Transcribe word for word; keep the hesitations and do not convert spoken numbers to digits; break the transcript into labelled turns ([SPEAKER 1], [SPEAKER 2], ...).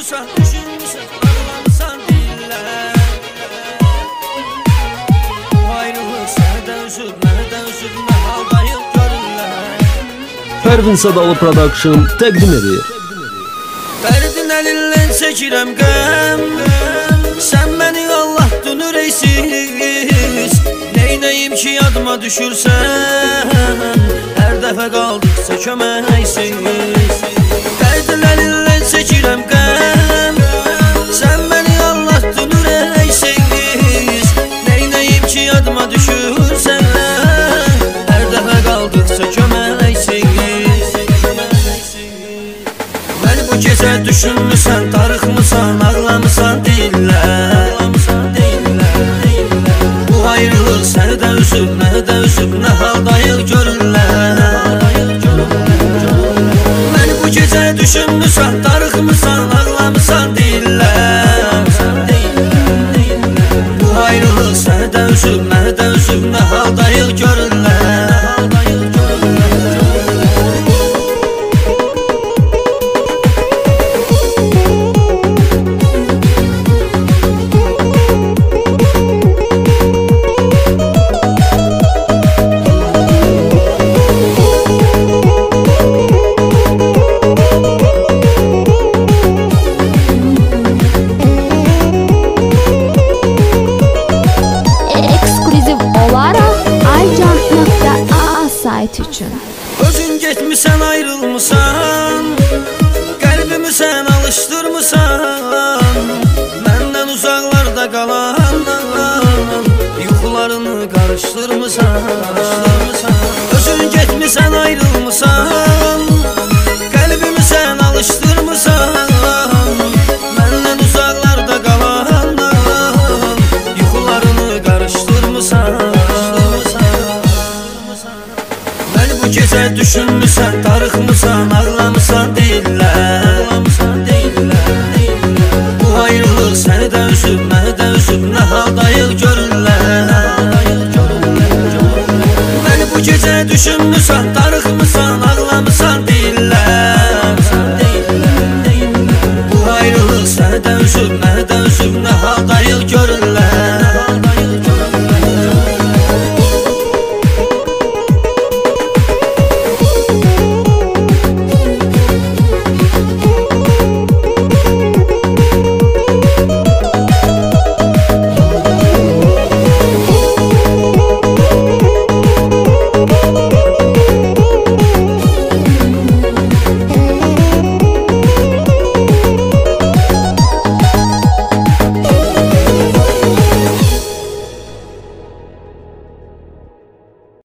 [SPEAKER 1] düşünmüsən, düşünmüsən, ağlamısan dillər. Bu ayrılıq sənədə üzür, mənədə üzür, nə haldayıq görürlər.
[SPEAKER 2] Pərvin Sadalı Production təqdim edir.
[SPEAKER 1] Dərdin əlindən çəkirəm qəm, sən məni Allah dönür eysiz. Neynəyim ki yadıma düşürsən, hər dəfə qaldıqsa köməksiz. Dərdin əlindən çəkirəm qəm, sən məni Allah dönür eysiz. Neynəyim ki yadıma düşürsən, hər dəfə qaldıqsa köməksiz. Bu gecə düşünmüsən, darıxmısan, ağlamısan dillər. Bu ayrılıq səni də üzüb, məni də üzüb, nə haldayıq görürlər. Məni bu gecə düşünmüsən, darıxmısan, ağlamısan dillər. Bu ayrılıq səni də üzüb, məni də üzüb, nə haldayıq görürlər.
[SPEAKER 3] Üçün.
[SPEAKER 1] Özün getmişsən, ayrılmışsan, qəlbimi sən alışdırmışsan. Məndən uzaqlarda qalan yuxularını qarışdırmışsan. Özün getmişsən, ayrılmışsan, qəlbimi sən alışdırmışsan. Məndən uzaqlarda qalan yuxularını qarışdırmışsan. Bu gecə düşünmüsən, darıxmısan, ağlamısan dillər. Bu ayrılıq səni də üzüb, məni də üzüb, nə haldayıq görürlər. Məni bu gecə düşünmüsən,